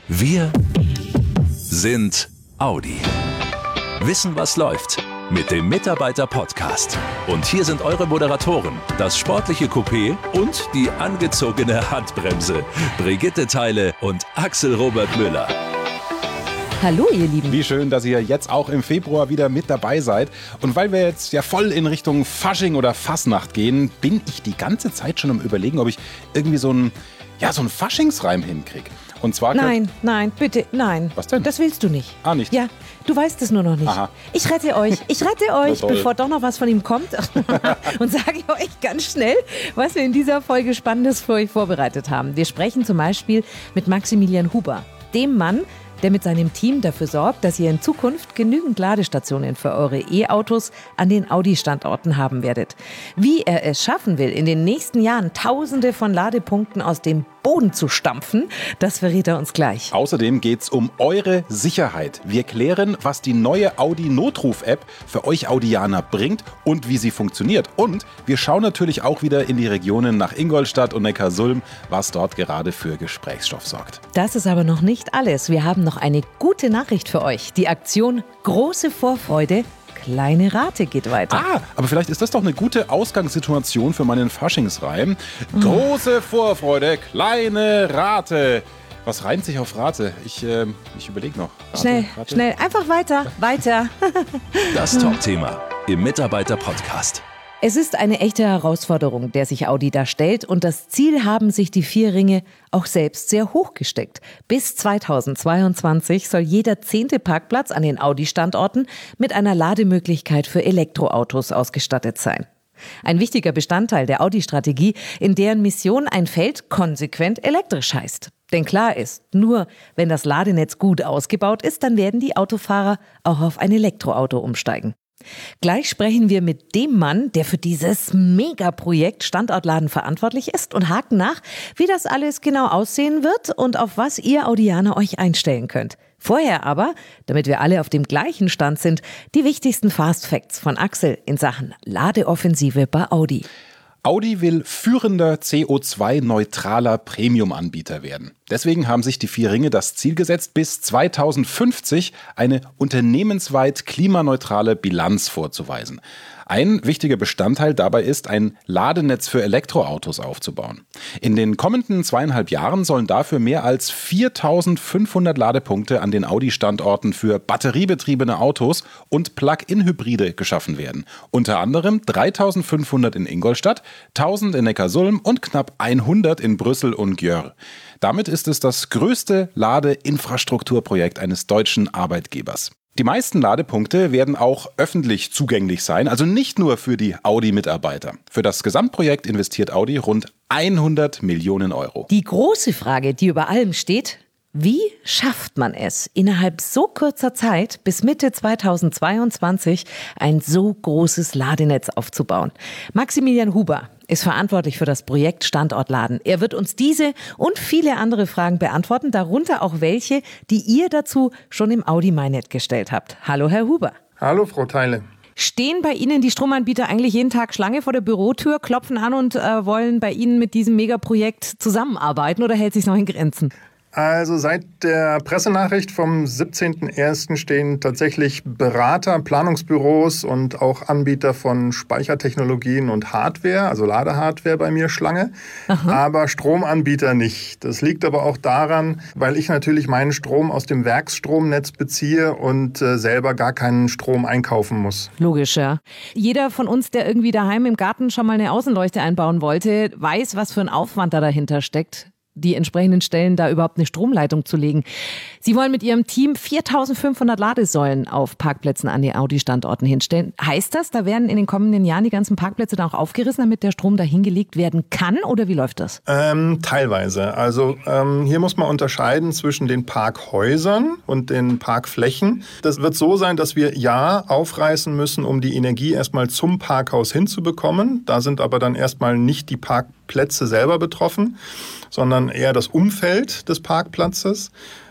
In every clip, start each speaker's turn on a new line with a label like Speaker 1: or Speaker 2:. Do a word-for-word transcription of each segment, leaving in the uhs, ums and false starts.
Speaker 1: Wir sind Audi. Wissen, was läuft mit dem Mitarbeiter-Podcast. Und hier sind eure Moderatoren, das sportliche Coupé und die angezogene Handbremse. Brigitte Theile und Axel Robert Müller.
Speaker 2: Hallo ihr Lieben.
Speaker 3: Wie schön, dass ihr jetzt auch im Februar wieder mit dabei seid. Und weil wir jetzt ja voll in Richtung Fasching oder Fasnacht gehen, bin ich die ganze Zeit schon am Überlegen, ob ich irgendwie so einen, ja, so einen Faschingsreim hinkriege. Und zwar
Speaker 2: Nein, nein, bitte, nein.
Speaker 3: Was denn?
Speaker 2: Das willst du nicht.
Speaker 3: Ah, nicht?
Speaker 2: Ja, du weißt es nur noch nicht.
Speaker 3: Aha.
Speaker 2: Ich rette euch, ich rette euch,
Speaker 3: toll.
Speaker 2: bevor doch noch was von ihm kommt. Und sage euch ganz schnell, was wir in dieser Folge Spannendes für euch vorbereitet haben. Wir sprechen zum Beispiel mit Maximilian Huber, dem Mann, der mit seinem Team dafür sorgt, dass ihr in Zukunft genügend Ladestationen für eure E-Autos an den Audi-Standorten haben werdet. Wie er es schaffen will, in den nächsten Jahren Tausende von Ladepunkten aus dem Boden zu stampfen, das verrät er uns gleich.
Speaker 3: Außerdem geht es um eure Sicherheit. Wir klären, was die neue Audi-Notruf-App für euch Audianer bringt und wie sie funktioniert. Und wir schauen natürlich auch wieder in die Regionen nach Ingolstadt und Neckarsulm, was dort gerade für Gesprächsstoff sorgt.
Speaker 2: Das ist aber noch nicht alles. Wir haben noch eine gute Nachricht für euch. Die Aktion Große Vorfreude, kleine Rate geht weiter.
Speaker 3: Ah, aber vielleicht ist das doch eine gute Ausgangssituation für meinen Faschingsreim. Große Vorfreude, kleine Rate. Was reimt sich auf Rate? Ich, äh, ich überlege noch. Rate,
Speaker 2: Schnell,
Speaker 3: Rate.
Speaker 2: schnell, einfach weiter, weiter.
Speaker 1: Das Top-Thema im Mitarbeiter-Podcast.
Speaker 2: Es ist eine echte Herausforderung, der sich Audi da stellt, und das Ziel haben sich die vier Ringe auch selbst sehr hoch gesteckt. Bis zweitausendzweiundzwanzig soll jeder zehnte Parkplatz an den Audi-Standorten mit einer Lademöglichkeit für Elektroautos ausgestattet sein. Ein wichtiger Bestandteil der Audi-Strategie, in deren Mission ein Feld konsequent elektrisch heißt. Denn klar ist, nur wenn das Ladenetz gut ausgebaut ist, dann werden die Autofahrer auch auf ein Elektroauto umsteigen. Gleich sprechen wir mit dem Mann, der für dieses Megaprojekt Standortladen verantwortlich ist, und haken nach, wie das alles genau aussehen wird und auf was ihr Audianer euch einstellen könnt. Vorher aber, damit wir alle auf dem gleichen Stand sind, die wichtigsten Fast Facts von Axel in Sachen Ladeoffensive bei Audi.
Speaker 3: Audi will führender C O zwei neutraler Premium-Anbieter werden. Deswegen haben sich die vier Ringe das Ziel gesetzt, bis zweitausendfünfzig eine unternehmensweit klimaneutrale Bilanz vorzuweisen. Ein wichtiger Bestandteil dabei ist, ein Ladenetz für Elektroautos aufzubauen. In den kommenden zweieinhalb Jahren sollen dafür mehr als viertausendfünfhundert Ladepunkte an den Audi-Standorten für batteriebetriebene Autos und Plug-in-Hybride geschaffen werden. Unter anderem dreitausendfünfhundert in Ingolstadt, tausend in Neckarsulm und knapp hundert in Brüssel und Győr. Damit ist es das größte Ladeinfrastrukturprojekt eines deutschen Arbeitgebers. Die meisten Ladepunkte werden auch öffentlich zugänglich sein, also nicht nur für die Audi-Mitarbeiter. Für das Gesamtprojekt investiert Audi rund hundert Millionen Euro.
Speaker 2: Die große Frage, die über allem steht: Wie schafft man es, innerhalb so kurzer Zeit bis Mitte zweitausendzweiundzwanzig ein so großes Ladenetz aufzubauen? Maximilian Huber ist verantwortlich für das Projekt Standortladen. Er wird uns diese und viele andere Fragen beantworten, darunter auch welche, die ihr dazu schon im Audi MyNet gestellt habt. Hallo, Herr Huber.
Speaker 4: Hallo, Frau Theile.
Speaker 2: Stehen bei Ihnen die Stromanbieter eigentlich jeden Tag Schlange vor der Bürotür, klopfen an und äh, wollen bei Ihnen mit diesem Megaprojekt zusammenarbeiten, oder hält sich noch in Grenzen?
Speaker 4: Also seit der Pressenachricht vom siebzehnten ersten stehen tatsächlich Berater, Planungsbüros und auch Anbieter von Speichertechnologien und Hardware, also Ladehardware, bei mir Schlange, Aha. aber Stromanbieter nicht. Das liegt aber auch daran, weil ich natürlich meinen Strom aus dem Werksstromnetz beziehe und äh, selber gar keinen Strom einkaufen muss.
Speaker 2: Logisch, ja. Jeder von uns, der irgendwie daheim im Garten schon mal eine Außenleuchte einbauen wollte, weiß, was für ein Aufwand da dahinter steckt, die entsprechenden Stellen da überhaupt eine Stromleitung zu legen. Sie wollen mit Ihrem Team viertausendfünfhundert Ladesäulen auf Parkplätzen an die Audi-Standorten hinstellen. Heißt das, da werden in den kommenden Jahren die ganzen Parkplätze dann auch aufgerissen, damit der Strom dahin gelegt werden kann? Oder wie läuft das?
Speaker 4: Ähm, teilweise. Also ähm, hier muss man unterscheiden zwischen den Parkhäusern und den Parkflächen. Das wird so sein, dass wir ja aufreißen müssen, um die Energie erstmal zum Parkhaus hinzubekommen. Da sind aber dann erstmal nicht die Parkplätze selber betroffen, sondern eher das Umfeld des Parkplatzes.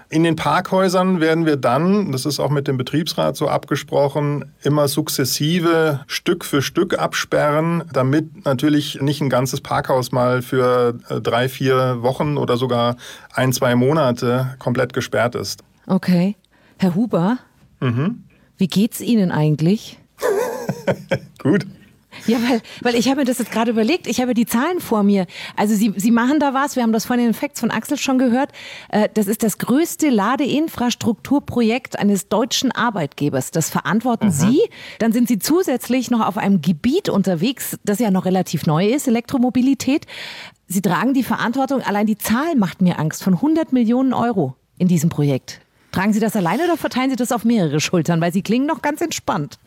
Speaker 4: In den Parkhäusern werden wir dann, das ist auch mit dem Betriebsrat so abgesprochen, immer sukzessive Stück für Stück absperren, damit natürlich nicht ein ganzes Parkhaus mal für drei, vier Wochen oder sogar ein, zwei Monate komplett gesperrt ist.
Speaker 2: Okay. Herr Huber, mhm. Wie geht's Ihnen eigentlich?
Speaker 4: Gut.
Speaker 2: Ja, weil, weil ich habe mir das jetzt gerade überlegt, ich habe die Zahlen vor mir. Also Sie, Sie machen da was, wir haben das von den Facts von Axel schon gehört. Das ist das größte Ladeinfrastrukturprojekt eines deutschen Arbeitgebers. Das verantworten mhm. Sie. Dann sind Sie zusätzlich noch auf einem Gebiet unterwegs, das ja noch relativ neu ist, Elektromobilität. Sie tragen die Verantwortung, allein die Zahl macht mir Angst, von hundert Millionen Euro in diesem Projekt. Tragen Sie das alleine oder verteilen Sie das auf mehrere Schultern? Weil Sie klingen noch ganz entspannt.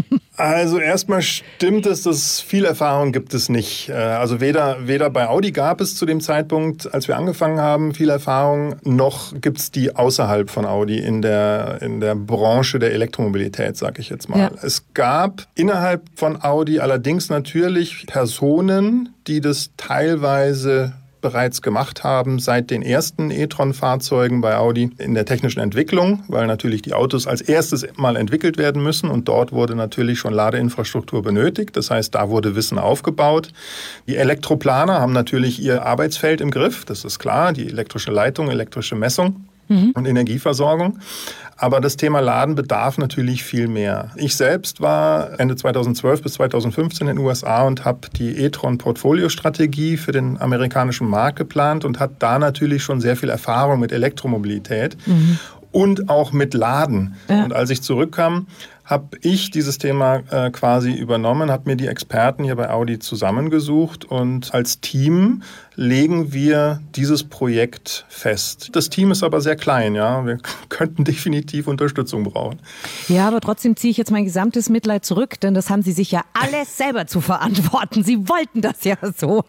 Speaker 4: Also erstmal stimmt es, dass viel Erfahrung gibt es nicht. Also weder, weder bei Audi gab es zu dem Zeitpunkt, als wir angefangen haben, viel Erfahrung, noch gibt es die außerhalb von Audi in der, in der Branche der Elektromobilität, sage ich jetzt mal. Ja. Es gab innerhalb von Audi allerdings natürlich Personen, die das teilweise bereits gemacht haben seit den ersten e-tron-Fahrzeugen bei Audi in der technischen Entwicklung, weil natürlich die Autos als erstes mal entwickelt werden müssen und dort wurde natürlich schon Ladeinfrastruktur benötigt. Das heißt, da wurde Wissen aufgebaut. Die Elektroplaner haben natürlich ihr Arbeitsfeld im Griff, das ist klar, die elektrische Leitung, elektrische Messung mhm. und Energieversorgung. Aber das Thema Laden bedarf natürlich viel mehr. Ich selbst war Ende zweitausendzwölf bis zweitausendfünfzehn in den U S A und habe die e-tron-Portfolio-Strategie für den amerikanischen Markt geplant und hatte da natürlich schon sehr viel Erfahrung mit Elektromobilität mhm. und auch mit Laden. Ja. Und als ich zurückkam, habe ich dieses Thema äh, quasi übernommen, habe mir die Experten hier bei Audi zusammengesucht und als Team legen wir dieses Projekt fest. Das Team ist aber sehr klein, ja. Wir könnten definitiv Unterstützung brauchen.
Speaker 2: Ja, aber trotzdem ziehe ich jetzt mein gesamtes Mitleid zurück, denn das haben Sie sich ja alles selber zu verantworten. Sie wollten das ja so.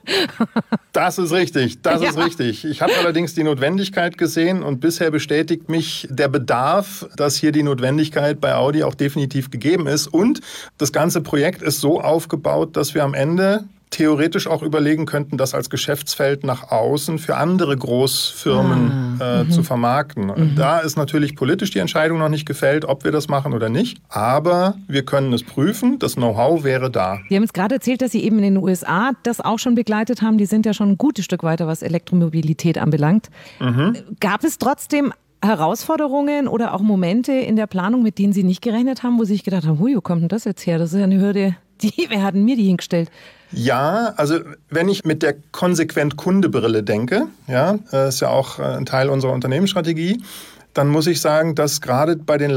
Speaker 4: Das ist richtig, das
Speaker 2: ja.
Speaker 4: ist richtig. Ich habe allerdings die Notwendigkeit gesehen und bisher bestätigt mich der Bedarf, dass hier die Notwendigkeit bei Audi auch definitiv gegeben ist. Und das ganze Projekt ist so aufgebaut, dass wir am Ende theoretisch auch überlegen könnten, das als Geschäftsfeld nach außen für andere Großfirmen ah, äh, mhm. zu vermarkten. Mhm. Da ist natürlich politisch die Entscheidung noch nicht gefällt, ob wir das machen oder nicht. Aber wir können es prüfen. Das Know-how wäre da.
Speaker 2: Sie haben jetzt gerade erzählt, dass Sie eben in den U S A das auch schon begleitet haben. Die sind ja schon ein gutes Stück weiter, was Elektromobilität anbelangt. Mhm. Gab es trotzdem Herausforderungen oder auch Momente in der Planung, mit denen Sie nicht gerechnet haben, wo Sie sich gedacht haben, hui, wo kommt denn das jetzt her? Das ist ja eine Hürde, die, wer hat denn mir die hingestellt?
Speaker 4: Ja, also wenn ich mit der konsequent Kunde-Brille denke, ja, ist ja auch ein Teil unserer Unternehmensstrategie, dann muss ich sagen, dass gerade bei den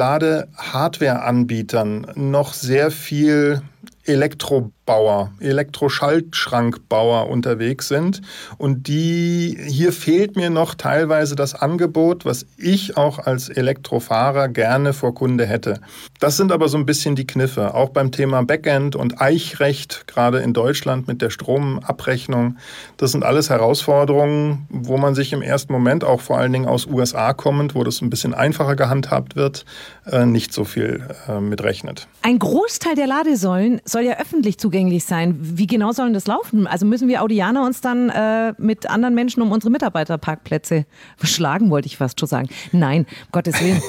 Speaker 4: Lade-Hardware-Anbietern noch sehr viel Elektrobauer, Elektroschaltschrankbauer unterwegs sind. Und die, hier fehlt mir noch teilweise das Angebot, was ich auch als Elektrofahrer gerne vor Kunde hätte. Das sind aber so ein bisschen die Kniffe. Auch beim Thema Backend und Eichrecht, gerade in Deutschland mit der Stromabrechnung. Das sind alles Herausforderungen, wo man sich im ersten Moment, auch vor allen Dingen aus U S A kommend, wo das ein bisschen einfacher gehandhabt wird, nicht so viel mitrechnet.
Speaker 2: Ein Großteil der Ladesäulen soll ja öffentlich zugänglich sein. Wie genau sollen das laufen? Also müssen wir Audianer uns dann äh, mit anderen Menschen um unsere Mitarbeiterparkplätze schlagen, wollte ich fast schon sagen. Nein, um Gottes Willen.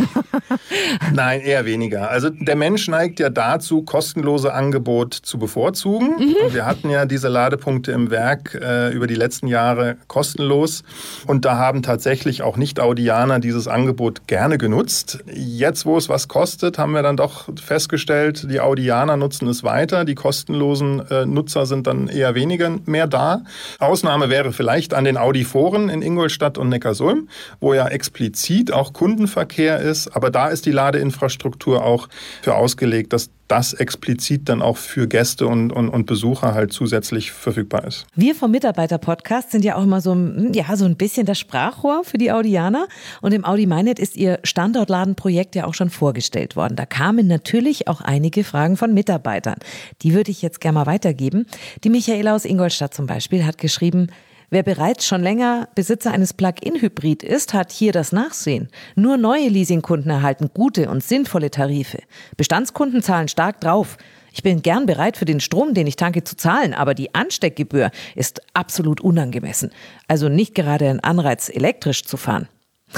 Speaker 4: Nein, eher weniger. Also der Mensch neigt ja dazu, kostenlose Angebote zu bevorzugen. Mhm. Und wir hatten ja diese Ladepunkte im Werk äh, über die letzten Jahre kostenlos. Und da haben tatsächlich auch Nicht-Audianer dieses Angebot gerne genutzt. Jetzt, wo es was kostet, haben wir dann doch festgestellt, die Audianer nutzen es weiter. Die kostenlosen äh, Nutzer sind dann eher weniger mehr da. Ausnahme wäre vielleicht an den Audi-Foren in Ingolstadt und Neckarsulm, wo ja explizit auch Kundenverkehr ist. Aber da ist die Ladeinfrastruktur auch für ausgelegt, dass das explizit dann auch für Gäste und, und, und Besucher halt zusätzlich verfügbar ist.
Speaker 2: Wir vom Mitarbeiter-Podcast sind ja auch immer so, ja, so ein bisschen das Sprachrohr für die Audianer. Und im Audi MyNet ist ihr Standortladenprojekt ja auch schon vorgestellt worden. Da kamen natürlich auch einige Fragen von Mitarbeitern. Die würde ich jetzt gerne mal weitergeben. Die Michaela aus Ingolstadt zum Beispiel hat geschrieben: Wer bereits schon länger Besitzer eines Plug-in-Hybrid ist, hat hier das Nachsehen. Nur neue Leasingkunden erhalten gute und sinnvolle Tarife. Bestandskunden zahlen stark drauf. Ich bin gern bereit, für den Strom, den ich tanke, zu zahlen, aber die Ansteckgebühr ist absolut unangemessen. Also nicht gerade ein Anreiz, elektrisch zu fahren.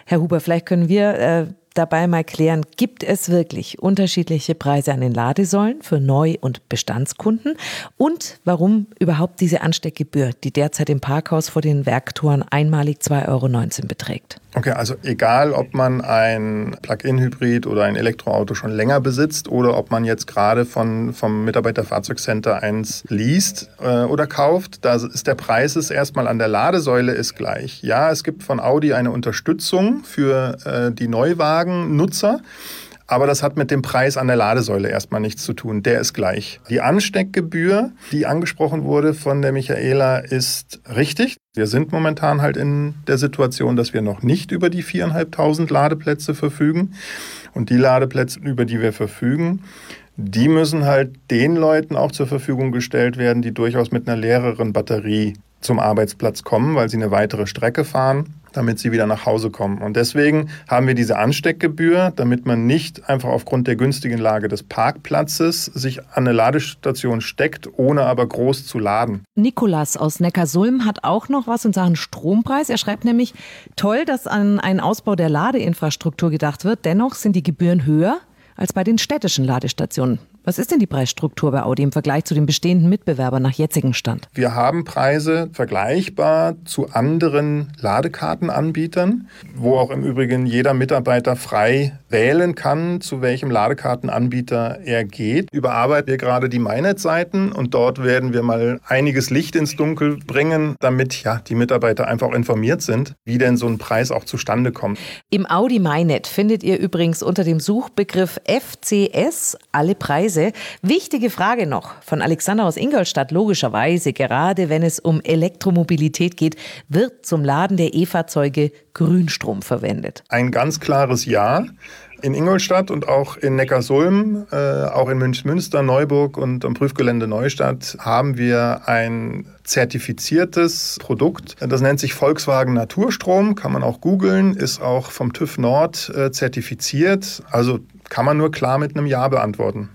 Speaker 2: Herr Huber, vielleicht können wir äh, dabei mal klären, gibt es wirklich unterschiedliche Preise an den Ladesäulen für Neu- und Bestandskunden und warum überhaupt diese Ansteckgebühr, die derzeit im Parkhaus vor den Werktoren einmalig zwei Euro neunzehn beträgt?
Speaker 4: Okay, also egal, ob man ein Plug-in-Hybrid oder ein Elektroauto schon länger besitzt oder ob man jetzt gerade von, vom Mitarbeiterfahrzeugcenter eins least äh, oder kauft, da ist der Preis ist erstmal an der Ladesäule ist gleich. Ja, es gibt von Audi eine Unterstützung für äh, die Neuwagen-Nutzer. Aber das hat mit dem Preis an der Ladesäule erstmal nichts zu tun. Der ist gleich. Die Ansteckgebühr, die angesprochen wurde von der Michaela, ist richtig. Wir sind momentan halt in der Situation, dass wir noch nicht über die viertausendfünfhundert Ladeplätze verfügen. Und die Ladeplätze, über die wir verfügen, die müssen halt den Leuten auch zur Verfügung gestellt werden, die durchaus mit einer leereren Batterie zum Arbeitsplatz kommen, weil sie eine weitere Strecke fahren, damit sie wieder nach Hause kommen. Und deswegen haben wir diese Ansteckgebühr, damit man nicht einfach aufgrund der günstigen Lage des Parkplatzes sich an eine Ladestation steckt, ohne aber groß zu laden.
Speaker 2: Nikolas aus Neckarsulm hat auch noch was in Sachen Strompreis. Er schreibt nämlich, toll, dass an einen Ausbau der Ladeinfrastruktur gedacht wird. Dennoch sind die Gebühren höher als bei den städtischen Ladestationen. Was ist denn die Preisstruktur bei Audi im Vergleich zu den bestehenden Mitbewerbern nach jetzigem Stand?
Speaker 4: Wir haben Preise vergleichbar zu anderen Ladekartenanbietern, wo auch im Übrigen jeder Mitarbeiter frei wählen kann, zu welchem Ladekartenanbieter er geht. Überarbeiten wir gerade die MyNet-Seiten und dort werden wir mal einiges Licht ins Dunkel bringen, damit ja die Mitarbeiter einfach informiert sind, wie denn so ein Preis auch zustande kommt.
Speaker 2: Im Audi MyNet findet ihr übrigens unter dem Suchbegriff F C S alle Preise. Wichtige Frage noch von Alexander aus Ingolstadt. Logischerweise, gerade wenn es um Elektromobilität geht, wird zum Laden der E-Fahrzeuge Grünstrom verwendet.
Speaker 4: Ein ganz klares Ja. In Ingolstadt und auch in Neckarsulm, äh, auch in Münchsmünster, Neuburg und am Prüfgelände Neustadt haben wir ein zertifiziertes Produkt. Das nennt sich Volkswagen Naturstrom, kann man auch googeln, ist auch vom TÜV Nord äh, zertifiziert. Also kann man nur klar mit einem Ja beantworten.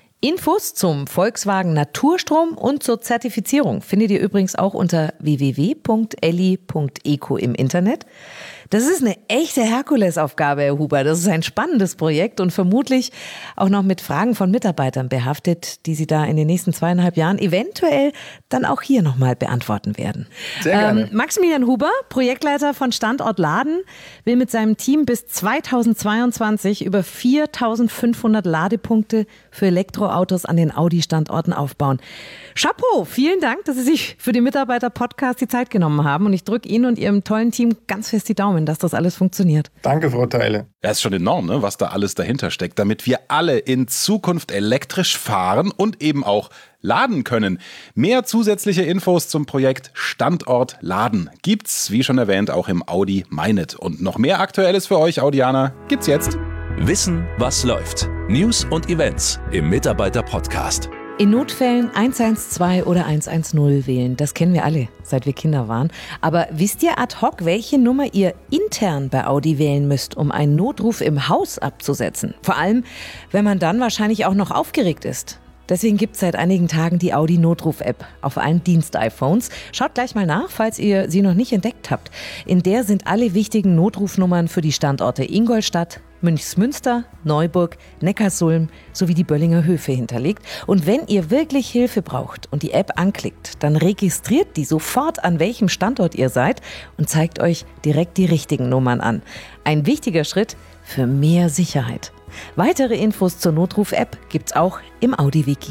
Speaker 2: Infos zum Volkswagen Naturstrom und zur Zertifizierung findet ihr übrigens auch unter w w w punkt elli punkt eco im Internet. Das ist eine echte Herkulesaufgabe, Herr Huber. Das ist ein spannendes Projekt und vermutlich auch noch mit Fragen von Mitarbeitern behaftet, die Sie da in den nächsten zweieinhalb Jahren eventuell dann auch hier nochmal beantworten werden.
Speaker 4: Sehr gerne.
Speaker 2: Ähm, Maximilian Huber, Projektleiter von Standort Laden, will mit seinem Team bis zweitausendzweiundzwanzig über viertausendfünfhundert Ladepunkte für Elektroautos an den Audi-Standorten aufbauen. Chapeau, vielen Dank, dass Sie sich für den Mitarbeiter-Podcast die Zeit genommen haben und ich drücke Ihnen und Ihrem tollen Team ganz fest die Daumen, dass das alles funktioniert.
Speaker 4: Danke, Frau Theile.
Speaker 3: Ja, ist schon enorm, ne, was da alles dahinter steckt, damit wir alle in Zukunft elektrisch fahren und eben auch laden können. Mehr zusätzliche Infos zum Projekt Standort Laden gibt's, wie schon erwähnt, auch im Audi MyNet. Und noch mehr Aktuelles für euch Audianer gibt's jetzt.
Speaker 1: Wissen, was läuft. News und Events im Mitarbeiter-Podcast.
Speaker 2: In Notfällen eins eins zwei oder eins eins null wählen, das kennen wir alle, seit wir Kinder waren. Aber wisst ihr ad hoc, welche Nummer ihr intern bei Audi wählen müsst, um einen Notruf im Haus abzusetzen? Vor allem, wenn man dann wahrscheinlich auch noch aufgeregt ist. Deswegen gibt es seit einigen Tagen die Audi Notruf-App auf allen Dienst-iPhones. Schaut gleich mal nach, falls ihr sie noch nicht entdeckt habt. In der sind alle wichtigen Notrufnummern für die Standorte Ingolstadt, Münchsmünster, Neuburg, Neckarsulm sowie die Böllinger Höfe hinterlegt. Und wenn ihr wirklich Hilfe braucht und die App anklickt, dann registriert die sofort, an welchem Standort ihr seid und zeigt euch direkt die richtigen Nummern an. Ein wichtiger Schritt für mehr Sicherheit. Weitere Infos zur Notruf-App gibt's auch im Audi-Wiki.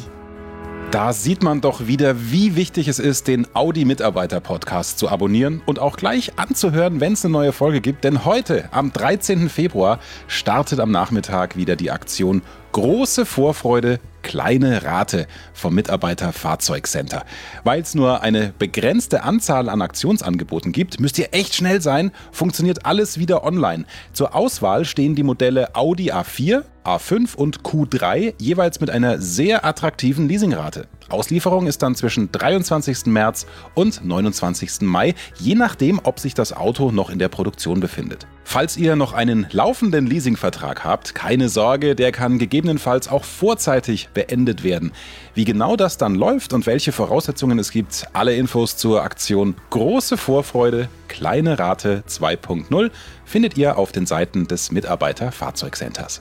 Speaker 3: Da sieht man doch wieder, wie wichtig es ist, den Audi-Mitarbeiter-Podcast zu abonnieren und auch gleich anzuhören, wenn es eine neue Folge gibt. Denn heute, am dreizehnten Februar, startet am Nachmittag wieder die Aktion Große Vorfreude, kleine Rate vom Mitarbeiter-Fahrzeugcenter. Weil es nur eine begrenzte Anzahl an Aktionsangeboten gibt, müsst ihr echt schnell sein, funktioniert alles wieder online. Zur Auswahl stehen die Modelle Audi A vier, A fünf und Q drei jeweils mit einer sehr attraktiven Leasingrate. Auslieferung ist dann zwischen dreiundzwanzigsten März und neunundzwanzigsten Mai, je nachdem, ob sich das Auto noch in der Produktion befindet. Falls ihr noch einen laufenden Leasingvertrag habt, keine Sorge, der kann gegebenenfalls auch vorzeitig beendet werden. Wie genau das dann läuft und welche Voraussetzungen es gibt, alle Infos zur Aktion Große Vorfreude, kleine Rate zwei Punkt null findet ihr auf den Seiten des Mitarbeiter-Fahrzeugcenters.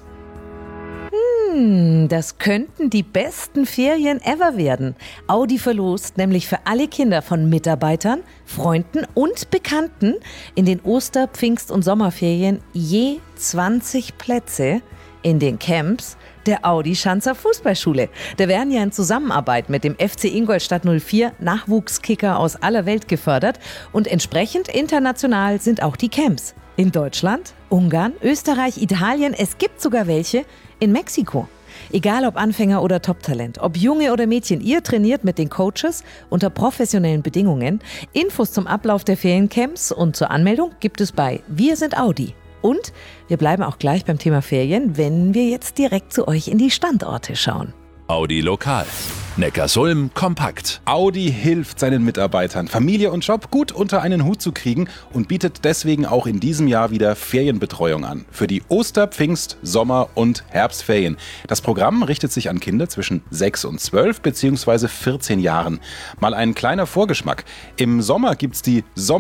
Speaker 2: Hm, das könnten die besten Ferien ever werden. Audi verlost nämlich für alle Kinder von Mitarbeitern, Freunden und Bekannten in den Oster-, Pfingst- und Sommerferien je zwanzig Plätze in den Camps der Audi Schanzer Fußballschule. Da werden ja in Zusammenarbeit mit dem F C Ingolstadt null vier Nachwuchskicker aus aller Welt gefördert und entsprechend international sind auch die Camps. In Deutschland, Ungarn, Österreich, Italien, es gibt sogar welche in Mexiko. Egal ob Anfänger oder Top-Talent, ob Junge oder Mädchen, ihr trainiert mit den Coaches unter professionellen Bedingungen. Infos zum Ablauf der Feriencamps und zur Anmeldung gibt es bei Wir sind Audi. Und wir bleiben auch gleich beim Thema Ferien, wenn wir jetzt direkt zu euch in die Standorte schauen.
Speaker 1: Audi Lokal. Neckarsulm kompakt.
Speaker 3: Audi hilft seinen Mitarbeitern, Familie und Job gut unter einen Hut zu kriegen und bietet deswegen auch in diesem Jahr wieder Ferienbetreuung an. Für die Oster-, Pfingst-, Sommer- und Herbstferien. Das Programm richtet sich an Kinder zwischen sechs und zwölf bzw. vierzehn Jahren. Mal ein kleiner Vorgeschmack. Im Sommer gibt's die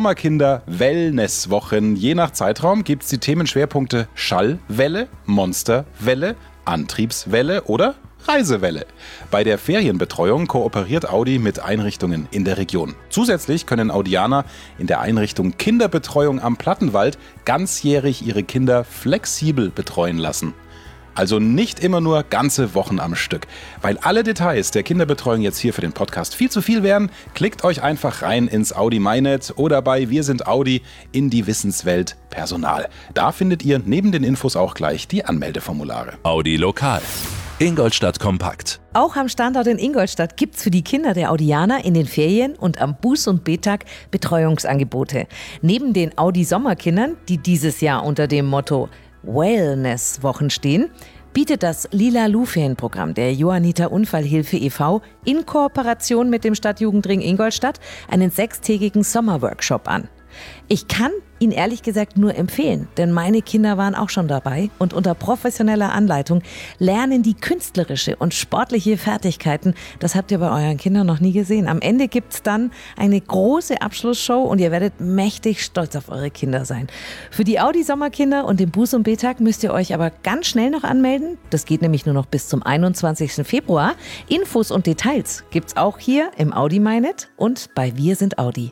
Speaker 3: Sommerkinder-Wellness-Wochen. Je nach Zeitraum gibt's die Themenschwerpunkte Schallwelle, Monsterwelle, Antriebswelle oder Reisewelle. Bei der Ferienbetreuung kooperiert Audi mit Einrichtungen in der Region. Zusätzlich können Audianer in der Einrichtung Kinderbetreuung am Plattenwald ganzjährig ihre Kinder flexibel betreuen lassen. Also nicht immer nur ganze Wochen am Stück. Weil alle Details der Kinderbetreuung jetzt hier für den Podcast viel zu viel wären, klickt euch einfach rein ins Audi MyNet oder bei Wir sind Audi in die Wissenswelt Personal. Da findet ihr neben den Infos auch gleich die Anmeldeformulare.
Speaker 1: Audi Lokal. Ingolstadt kompakt.
Speaker 2: Auch am Standort in Ingolstadt gibt's für die Kinder der Audianer in den Ferien und am Buß- und B-Tag Betreuungsangebote. Neben den Audi-Sommerkindern, die dieses Jahr unter dem Motto Wellness-Wochen stehen, bietet das Lila-Lu-Ferienprogramm der Johanniter Unfallhilfe e V in Kooperation mit dem Stadtjugendring Ingolstadt einen sechstägigen Sommerworkshop an. Ich kann ihn ehrlich gesagt nur empfehlen, denn meine Kinder waren auch schon dabei und unter professioneller Anleitung lernen die künstlerische und sportliche Fertigkeiten. Das habt ihr bei euren Kindern noch nie gesehen. Am Ende gibt's dann eine große Abschlussshow und ihr werdet mächtig stolz auf eure Kinder sein. Für die Audi-Sommerkinder und den Buß- und B-Tag müsst ihr euch aber ganz schnell noch anmelden. Das geht nämlich nur noch bis zum einundzwanzigsten Februar. Infos und Details gibt's auch hier im Audi MyNet und bei Wir sind Audi.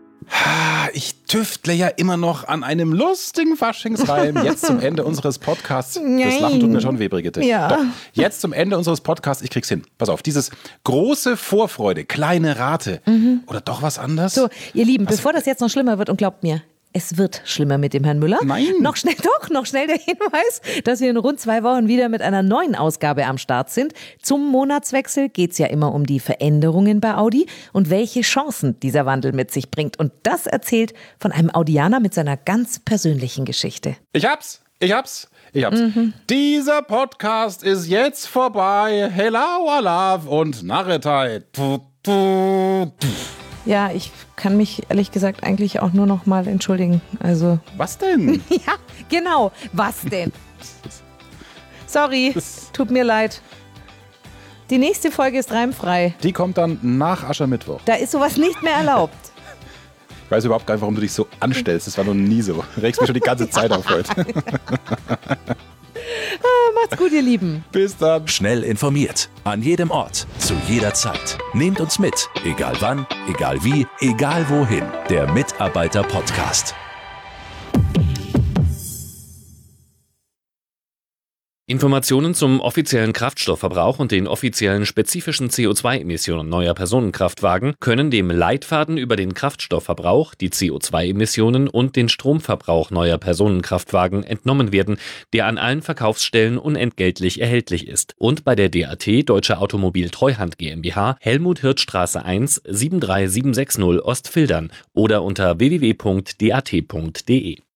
Speaker 3: Ich tüftle ja immer noch an einem lustigen Faschingsreim. Jetzt zum Ende unseres Podcasts. Das Lachen tut mir schon weh, Brigitte.
Speaker 2: Ja.
Speaker 3: Doch, jetzt zum Ende unseres Podcasts. Ich krieg's hin. Pass auf, dieses große Vorfreude, kleine Rate. Mhm. Oder doch was anderes?
Speaker 2: So, ihr Lieben,
Speaker 3: also,
Speaker 2: bevor das jetzt noch schlimmer wird, und glaubt mir, es wird schlimmer mit dem Herrn Müller.
Speaker 3: Nein.
Speaker 2: Noch schnell, doch, noch schnell der Hinweis, dass wir in rund zwei Wochen wieder mit einer neuen Ausgabe am Start sind. Zum Monatswechsel geht's ja immer um die Veränderungen bei Audi und welche Chancen dieser Wandel mit sich bringt. Und das erzählt von einem Audianer mit seiner ganz persönlichen Geschichte.
Speaker 3: Ich hab's, ich hab's, ich hab's. Mhm. Dieser Podcast ist jetzt vorbei. Hello, Alav und Narretei.
Speaker 2: Ja, ich kann mich ehrlich gesagt eigentlich auch nur noch mal entschuldigen. Also
Speaker 3: was denn?
Speaker 2: Ja, genau. Was denn? Sorry, tut mir leid. Die nächste Folge ist reimfrei.
Speaker 3: Die kommt dann nach Aschermittwoch.
Speaker 2: Da ist sowas nicht mehr erlaubt.
Speaker 3: Ich weiß überhaupt gar nicht, warum du dich so anstellst. Das war noch nie so. Du regst mich schon die ganze Zeit auf heute.
Speaker 2: Ah, macht's gut, ihr Lieben.
Speaker 3: Bis dann.
Speaker 1: Schnell informiert. An jedem Ort. Zu jeder Zeit. Nehmt uns mit. Egal wann, egal wie, egal wohin. Der Mitarbeiter-Podcast.
Speaker 5: Informationen zum offiziellen Kraftstoffverbrauch und den offiziellen spezifischen C O zwei Emissionen neuer Personenkraftwagen können dem Leitfaden über den Kraftstoffverbrauch, die C O zwei Emissionen und den Stromverbrauch neuer Personenkraftwagen entnommen werden, der an allen Verkaufsstellen unentgeltlich erhältlich ist und bei der D A T Deutsche Automobil Treuhand GmbH Helmut-Hirth-Straße eins sieben drei sieben sechs null Ostfildern oder unter w w w punkt d a t punkt d e.